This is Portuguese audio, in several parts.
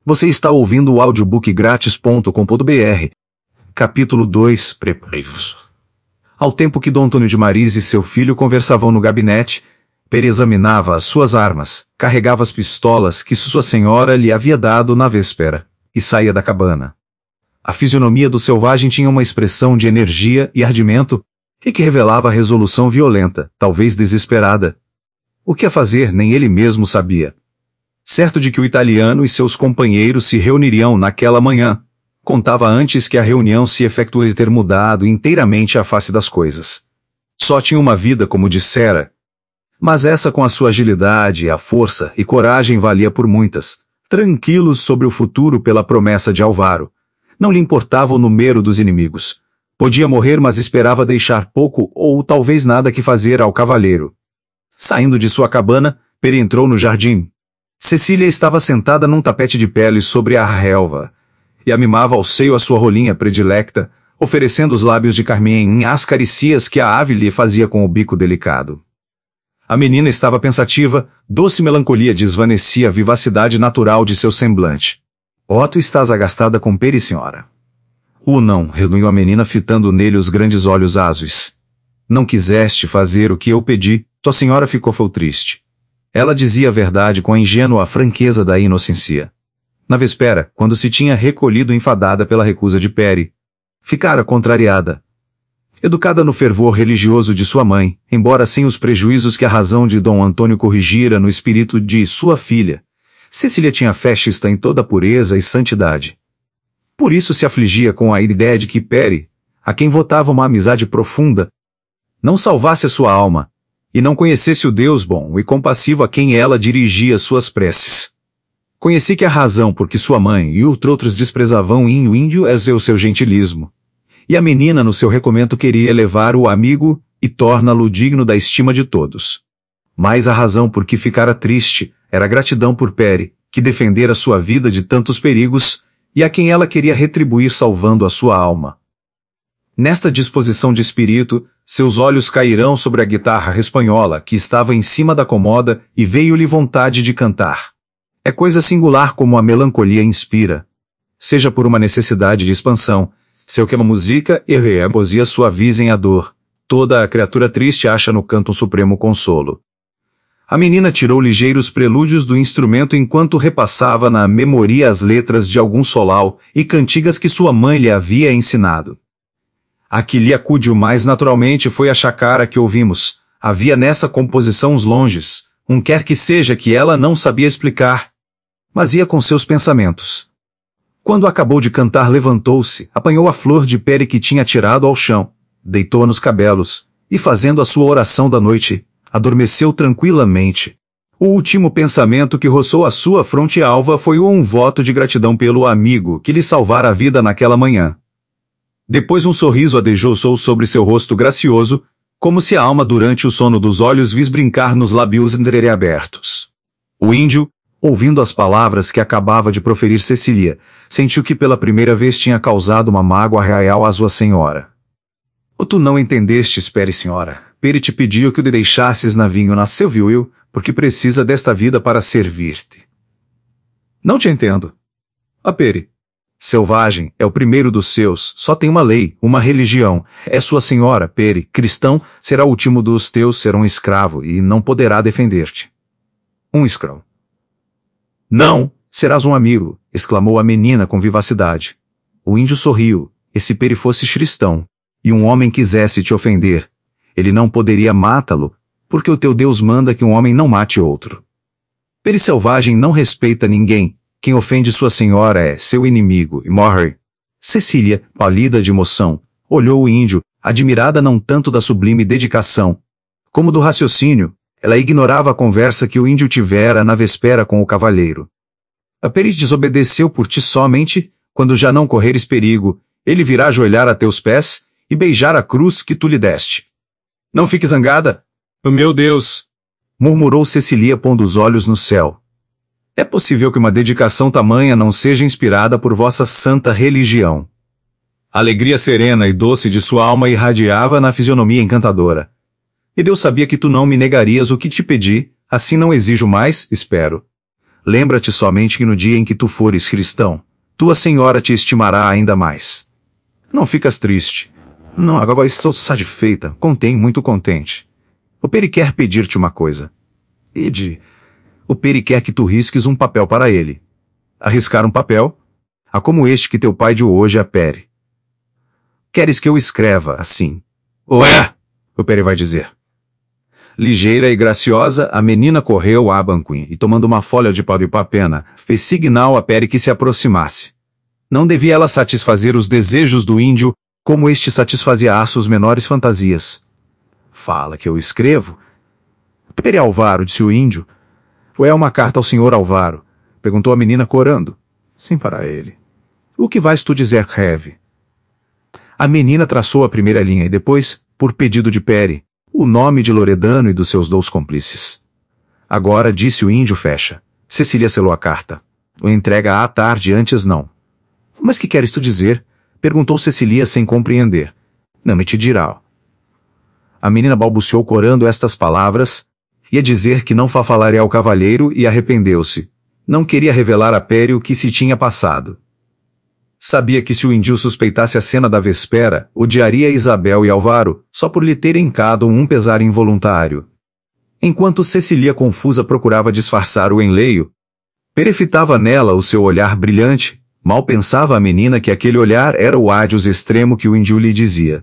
Você está ouvindo o audiobook grátis.com.br. Capítulo 2. Preparativos. Ao tempo que Dom Antônio de Marise e seu filho conversavam no gabinete, Peri examinava as suas armas, carregava as pistolas que sua senhora lhe havia dado na véspera, e saía da cabana. A fisionomia do selvagem tinha uma expressão de energia e ardimento, e que revelava resolução violenta, talvez desesperada. O que a fazer nem ele mesmo sabia. Certo de que o italiano e seus companheiros se reuniriam naquela manhã, contava antes que a reunião se efetuasse ter mudado inteiramente a face das coisas. Só tinha uma vida, como dissera. Mas essa, com a sua agilidade, a força e coragem, valia por muitas. Tranquilos sobre o futuro pela promessa de Alvaro. Não lhe importava o número dos inimigos. Podia morrer, mas esperava deixar pouco ou talvez nada que fazer ao cavalheiro. Saindo de sua cabana, Peri entrou no jardim. Cecília estava sentada num tapete de pele sobre a relva, e amimava ao seio a sua rolinha predilecta, oferecendo os lábios de carmim às caricias que a ave lhe fazia com o bico delicado. A menina estava pensativa, doce melancolia desvanecia a vivacidade natural de seu semblante. Tu estás agastada com Peri, senhora? Não, reluiu a menina fitando nele os grandes olhos azuis. Não quiseste fazer o que eu pedi, tua senhora ficou triste. Ela dizia a verdade com a ingênua franqueza da inocência. Na véspera, quando se tinha recolhido enfadada pela recusa de Peri, ficara contrariada. Educada no fervor religioso de sua mãe, embora sem os prejuízos que a razão de Dom Antônio corrigira no espírito de sua filha, Cecília tinha fé xista em toda pureza e santidade. Por isso se afligia com a ideia de que Peri, a quem votava uma amizade profunda, não salvasse a sua alma, e não conhecesse o Deus bom e compassivo a quem ela dirigia suas preces. Conheci que a razão por que sua mãe e outros desprezavam o índio é o seu gentilismo. E a menina no seu recomendo queria elevar o amigo e torná-lo digno da estima de todos. Mas a razão por que ficara triste era a gratidão por Peri, que defendera sua vida de tantos perigos, e a quem ela queria retribuir salvando a sua alma. Nesta disposição de espírito, seus olhos cairão sobre a guitarra espanhola que estava em cima da comoda e veio-lhe vontade de cantar. É coisa singular como a melancolia inspira. Seja por uma necessidade de expansão, seu que a música e a poesia suavizem a dor, toda a criatura triste acha no canto um supremo consolo. A menina tirou ligeiros prelúdios do instrumento enquanto repassava na memória as letras de algum solau e cantigas que sua mãe lhe havia ensinado. A que lhe acudiu mais naturalmente foi a chacara que ouvimos. Havia nessa composição uns longes, quer que seja que ela não sabia explicar, mas ia com seus pensamentos. Quando acabou de cantar, levantou-se, apanhou a flor de Peri que tinha tirado ao chão, deitou-a nos cabelos, e fazendo a sua oração da noite, adormeceu tranquilamente. O último pensamento que roçou a sua fronte alva foi um voto de gratidão pelo amigo que lhe salvara a vida naquela manhã. Depois um sorriso adejou sobre seu rosto gracioso, como se a alma durante o sono dos olhos vis brincar nos lábios entreabertos. O índio, ouvindo as palavras que acabava de proferir Cecília, sentiu que pela primeira vez tinha causado uma mágoa real à sua senhora. Tu não entendestes, Peri, senhora. Peri te pediu que o deixasses navinho na Silvio, porque precisa desta vida para servir-te. Não te entendo. Peri. Selvagem, é o primeiro dos seus, só tem uma lei, uma religião. É sua senhora, Peri, cristão, será o último dos teus, será um escravo, e não poderá defender-te. Um escravo. Não, serás um amigo, exclamou a menina com vivacidade. O índio sorriu, e se Peri fosse cristão, e um homem quisesse te ofender, ele não poderia matá-lo, porque o teu Deus manda que um homem não mate outro. Peri selvagem não respeita ninguém. Quem ofende sua senhora é seu inimigo e morre. Cecília, pálida de emoção, olhou o índio, admirada não tanto da sublime dedicação, como do raciocínio. Ela ignorava a conversa que o índio tivera na véspera com o cavalheiro. Peri desobedeceu por ti somente, quando já não correres perigo, ele virá ajoelhar a teus pés e beijar a cruz que tu lhe deste. Não fique zangada. Meu Deus! Murmurou Cecília pondo os olhos no céu. É possível que uma dedicação tamanha não seja inspirada por vossa santa religião. A alegria serena e doce de sua alma irradiava na fisionomia encantadora. E Deus sabia que tu não me negarias o que te pedi, assim não exijo mais, espero. Lembra-te somente que no dia em que tu fores cristão, tua senhora te estimará ainda mais. Não ficas triste. Não, agora estou satisfeita, muito contente. O Peri quer pedir-te uma coisa. O Peri quer que tu risques um papel para ele. Arriscar um papel? Como este que teu pai deu hoje a Peri. Queres que eu escreva assim? Ué! O Peri vai dizer. Ligeira e graciosa, a menina correu a Abanquim e, tomando uma folha de papena, fez signal a Peri que se aproximasse. Não devia ela satisfazer os desejos do índio, como este satisfazia às suas menores fantasias. Fala que eu escrevo. Peri Alvaro, disse o índio. Ou é uma carta ao senhor Alvaro? Perguntou a menina corando. Sim, para ele. O que vais tu dizer, Heve? A menina traçou a primeira linha e depois, por pedido de Peri, o nome de Loredano e dos seus 2 cúmplices. Agora, disse o índio, fecha. Cecília selou a carta. O entrega à tarde, antes não. Mas que queres tu dizer? Perguntou Cecília sem compreender. Não me te dirá. A menina balbuciou corando estas palavras, ia dizer que não falaria ao cavalheiro e arrependeu-se. Não queria revelar a Peri o que se tinha passado. Sabia que se o índio suspeitasse a cena da véspera, odiaria Isabel e Alvaro, só por lhe terem cado um pesar involuntário. Enquanto Cecília confusa procurava disfarçar o enleio, Peri fitava nela o seu olhar brilhante, mal pensava a menina que aquele olhar era o adios extremo que o índio lhe dizia.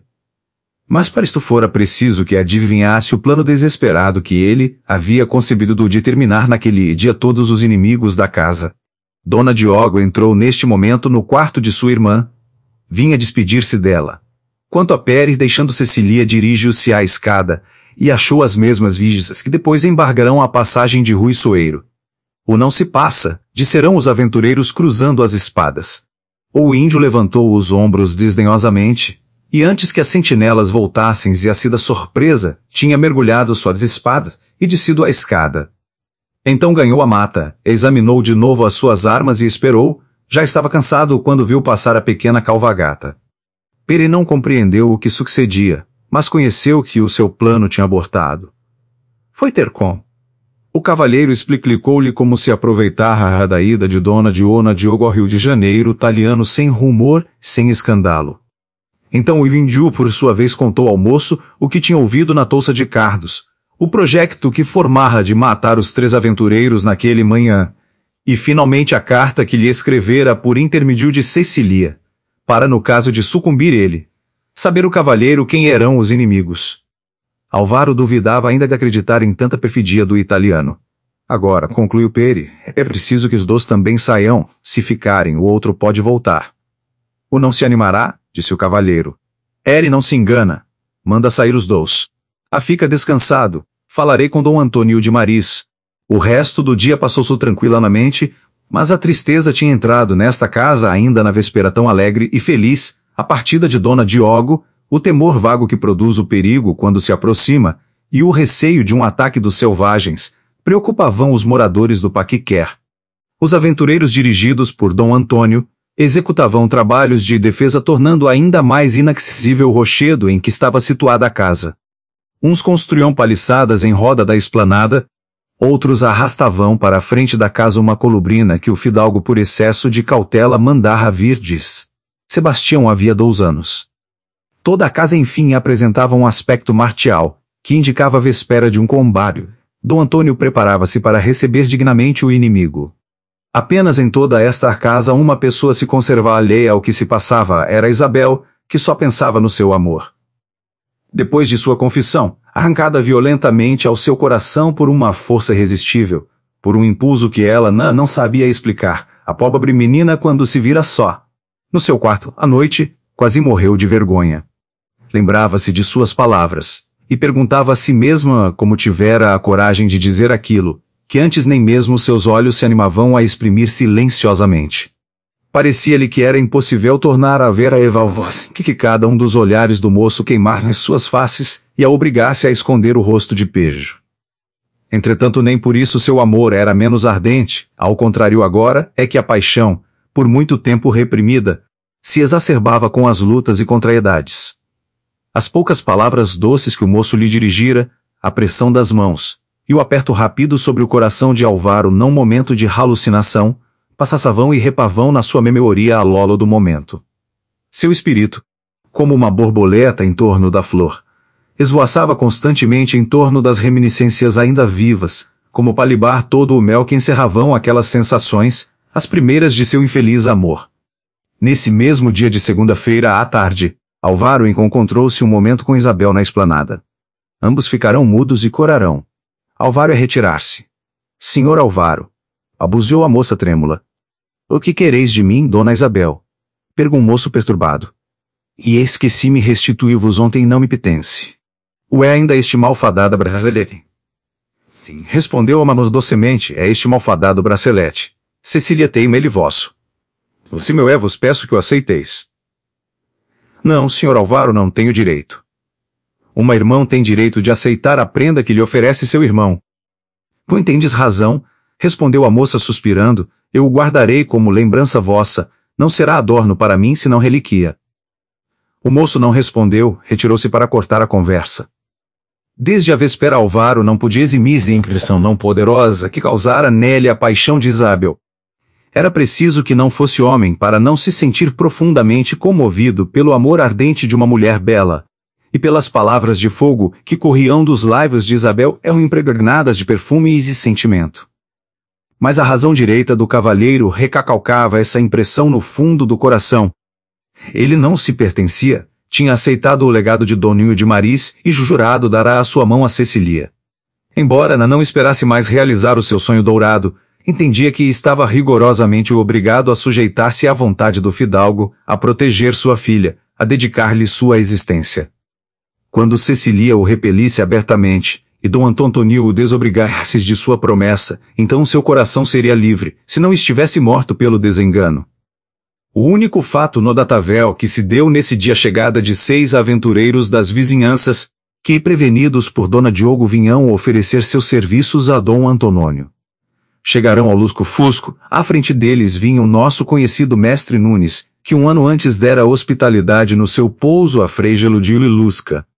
Mas para isto fora preciso que adivinhasse o plano desesperado que ele havia concebido de terminar naquele dia todos os inimigos da casa. Dona Diogo entrou neste momento no quarto de sua irmã. Vinha despedir-se dela. Quanto a Peri, deixando Cecília, dirigiu-se à escada, e achou as mesmas vigias que depois embargarão a passagem de Rui Soeiro. O não se passa, disserão os aventureiros cruzando as espadas. O índio levantou os ombros desdenhosamente, e antes que as sentinelas voltassem e a sida surpresa, tinha mergulhado suas espadas e descido a escada. Então ganhou a mata, examinou de novo as suas armas e esperou, já estava cansado quando viu passar a pequena calvagata. Peri não compreendeu o que sucedia, mas conheceu que o seu plano tinha abortado. Foi ter com. O cavalheiro explicou-lhe como se aproveitara da ida de Dona Diogo ao Rio de Janeiro, talhando sem rumor, sem escândalo. Então o índio por sua vez contou ao moço o que tinha ouvido na touça de Cardos, o projeto que formara de matar os 3 aventureiros naquele manhã, e finalmente a carta que lhe escrevera por intermédio de Cecília, para no caso de sucumbir ele, saber o cavalheiro quem eram os inimigos. Alvaro duvidava ainda de acreditar em tanta perfidia do italiano. Agora, concluiu Peri, é preciso que os 2 também saiam, se ficarem o outro pode voltar. O não se animará, disse o cavalheiro. Eri não se engana. Manda sair os 2. Fica descansado. Falarei com Dom Antônio de Maris. O resto do dia passou-se tranquilamente, mas a tristeza tinha entrado nesta casa ainda na véspera tão alegre e feliz, a partida de Dona Diogo, o temor vago que produz o perigo quando se aproxima, e o receio de um ataque dos selvagens, preocupavam os moradores do Paquiquer. Os aventureiros dirigidos por Dom Antônio, executavam trabalhos de defesa tornando ainda mais inacessível o rochedo em que estava situada a casa. Uns construíam paliçadas em roda da esplanada, outros arrastavam para a frente da casa uma colubrina que o fidalgo por excesso de cautela mandara vir diz. Sebastião havia 2 anos. Toda a casa enfim apresentava um aspecto marcial, que indicava a véspera de um combate. Dom Antônio preparava-se para receber dignamente o inimigo. Apenas em toda esta casa uma pessoa se conservava alheia ao que se passava, era Isabel, que só pensava no seu amor. Depois de sua confissão, arrancada violentamente ao seu coração por uma força irresistível, por um impulso que ela não sabia explicar, a pobre menina quando se vira só, no seu quarto, à noite, quase morreu de vergonha. Lembrava-se de suas palavras, e perguntava a si mesma como tivera a coragem de dizer aquilo, que antes nem mesmo seus olhos se animavam a exprimir silenciosamente. Parecia-lhe que era impossível tornar a ver a voz que cada um dos olhares do moço queimar nas suas faces e a obrigasse a esconder o rosto de pejo. Entretanto, nem por isso seu amor era menos ardente, ao contrário agora é que a paixão, por muito tempo reprimida, se exacerbava com as lutas e contrariedades. As poucas palavras doces que o moço lhe dirigira, a pressão das mãos, e o aperto rápido sobre o coração de Alvaro não momento de halucinação, passassavão e repavão na sua memoria a lolo do momento. Seu espírito, como uma borboleta em torno da flor, esvoaçava constantemente em torno das reminiscências ainda vivas, como para libar todo o mel que encerravam aquelas sensações, as primeiras de seu infeliz amor. Nesse mesmo dia de segunda-feira à tarde, Alvaro encontrou-se um momento com Isabel na esplanada. Ambos ficarão mudos e corarão. Alvaro é retirar-se. Senhor Alvaro, abuziou a moça trêmula. O que quereis de mim, dona Isabel? Perguntou o moço perturbado. E esqueci-me restituir-vos ontem não me pertence. O é ainda este malfadado bracelete? Sim, respondeu a Manos docemente, é este malfadado bracelete. Cecília teima ele vosso. Se meu é vos peço que o aceiteis. Não, senhor Alvaro, não tenho direito. Uma irmã tem direito de aceitar a prenda que lhe oferece seu irmão. Tu tendes razão, respondeu a moça suspirando, eu o guardarei como lembrança vossa, não será adorno para mim senão relíquia. O moço não respondeu, retirou-se para cortar a conversa. Desde a véspera Alvaro não podia eximir-se a impressão não poderosa que causara nele a paixão de Isabel. Era preciso que não fosse homem para não se sentir profundamente comovido pelo amor ardente de uma mulher bela, e pelas palavras de fogo que corriam dos lábios de Isabel eram impregnadas de perfume e sentimento. Mas a razão direita do cavalheiro recalcava essa impressão no fundo do coração. Ele não se pertencia, tinha aceitado o legado de Doninho de Maris e jurado dará a sua mão a Cecília. Embora não esperasse mais realizar o seu sonho dourado, entendia que estava rigorosamente obrigado a sujeitar-se à vontade do fidalgo, a proteger sua filha, a dedicar-lhe sua existência. Quando Cecília o repelisse abertamente, e Dom Antônio o desobrigasse de sua promessa, então seu coração seria livre, se não estivesse morto pelo desengano. O único fato notável que se deu nesse dia a chegada de 6 aventureiros das vizinhanças, que prevenidos por Dona Diogo vinham oferecer seus serviços a Dom Antônio. Chegarão ao lusco-fusco, à frente deles vinha o nosso conhecido mestre Nunes, que um ano antes dera hospitalidade no seu pouso a Frei Geludilo e Lusca,